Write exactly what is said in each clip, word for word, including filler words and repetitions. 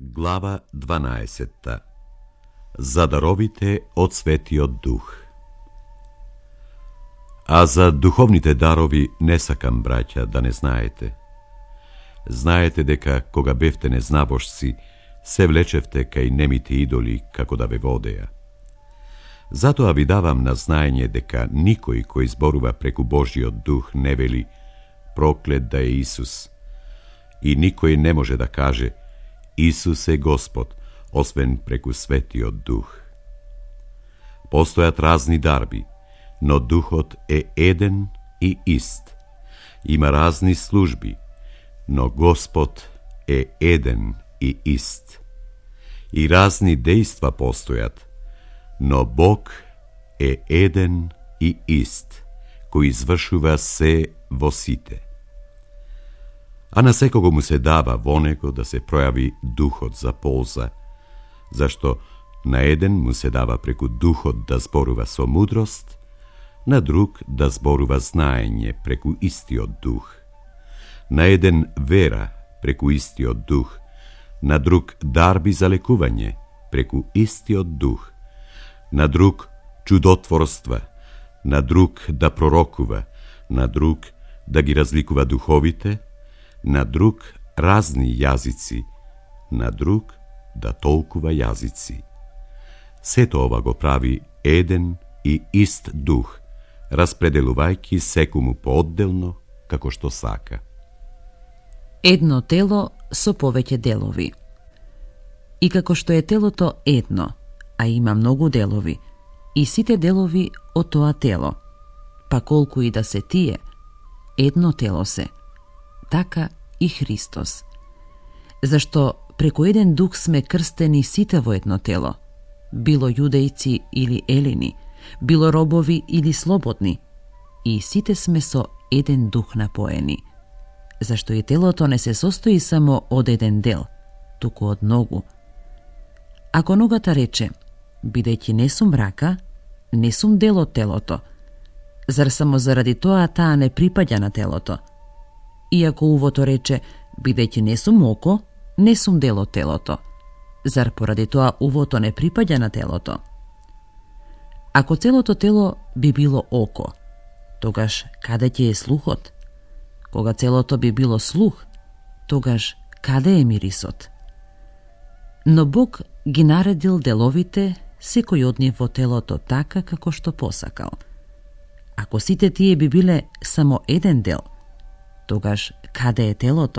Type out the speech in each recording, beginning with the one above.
Глава дванаесетта. За даровите од Светиот Дух. А за духовните дарови не сакам, браќа, да не знаете. Знаете дека кога бевте незнабожци, се влечевте кај немите идоли како да ве водеа. Затоа ви давам на знаење дека никој кој зборува преку Божиот Дух не вели проклет да е Исус, и никој не може да каже Исус е Господ, освен преку Светиот Дух. Постојат разни дарби, но Духот е еден и ист. Има разни служби, но Господ е еден и ист. И разни дејства постојат, но Бог е еден и ист, кој извршува се во сите. А на секого му се дава во него да се пројави Духот за полза, зашто на еден му се дава преку Духот да зборува со мудрост, на друг да зборува знаење преку истиот Дух, на еден вера преку истиот Дух, на друг дарби за лекување преку истиот Дух, на друг чудотворства, на друг да пророкува, на друг да ги разликува духовите, на друг разни јазици, на друг да толкува јазици. Сето ова го прави еден и ист Дух, распределувајќи секому поодделно како што сака. Едно тело со повеќе делови. И како што е телото едно, а има многу делови, и сите делови од тоа тело, па колку и да се тие, едно тело се, така и Христос. Зашто преку еден Дух сме крстени сите во едно тело, било јудејци или елини, било робови или слободни, и сите сме со еден Дух напоени. Зашто и телото не се состои само од еден дел, туку од многу. Ако ногата рече, бидејќи не сум рака, не сум дел од телото, зар само заради тоа таа не припаѓа на телото? И ако увото рече, бидејќи не сум око, не сум дел од телото, зар поради тоа увото не припаѓа на телото? Ако целото тело би било око, тогаш каде ќе е слухот? Кога целото би било слух, тогаш каде е мирисот? Но Бог ги наредил деловите, секој од нив во телото така како што посакал. Ако сите тие би биле само еден дел, тогаш каде е телото?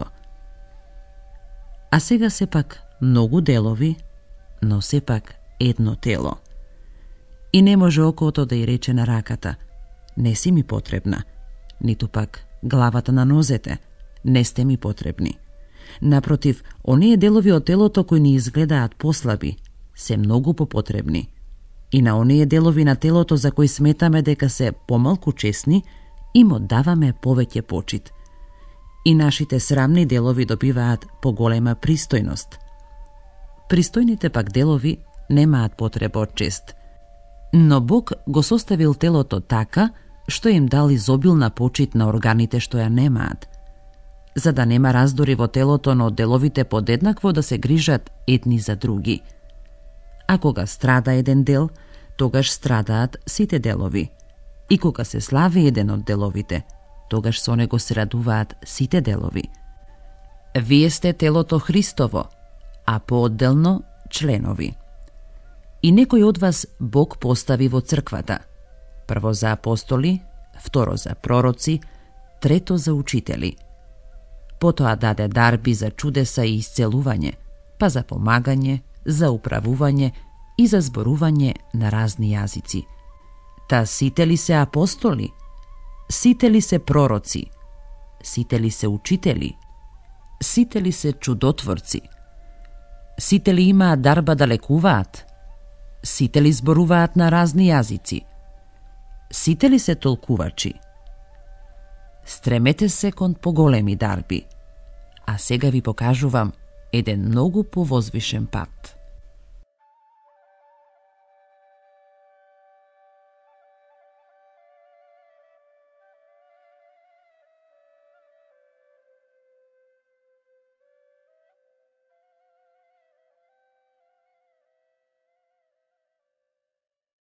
А сега сепак многу делови, но сепак едно тело. И не може окото да и рече на раката, не си ми потребна, ниту пак главата на нозете, не сте ми потребни. Напротив, оние делови од телото кои ни изгледаат послаби, се многу попотребни. И на оние делови на телото за кои сметаме дека се помалку чесни, им оддаваме повеќе почит. И нашите срамни делови добиваат поголема пристојност. Пристојните пак делови немаат потреба од чест. Но Бог го составил телото така, што им дал изобилна почит на органите што ја немаат, за да нема раздори во телото, но деловите подеднакво да се грижат едни за други. А кога страда еден дел, тогаш страдаат сите делови. И кога се слави еден од деловите, тогаш со него се радуваат сите делови. Вие сте телото Христово, а поодделно членови. И некој од вас Бог постави во црквата, прво за апостоли, второ за пророци, трето за учители. Потоа даде дарби за чудеса и исцелување, па за помагање, за управување и за зборување на разни јазици. Та сите ли се апостоли? Сите ли се пророци? Сите ли се учители? Сите ли се чудотворци? Сите ли имаат дарба да лекуваат? Сите ли зборуваат на разни јазици? Сите ли се толкувачи? Стремете се кон поголеми дарби, а сега ви покажувам еден многу повозвишен пат.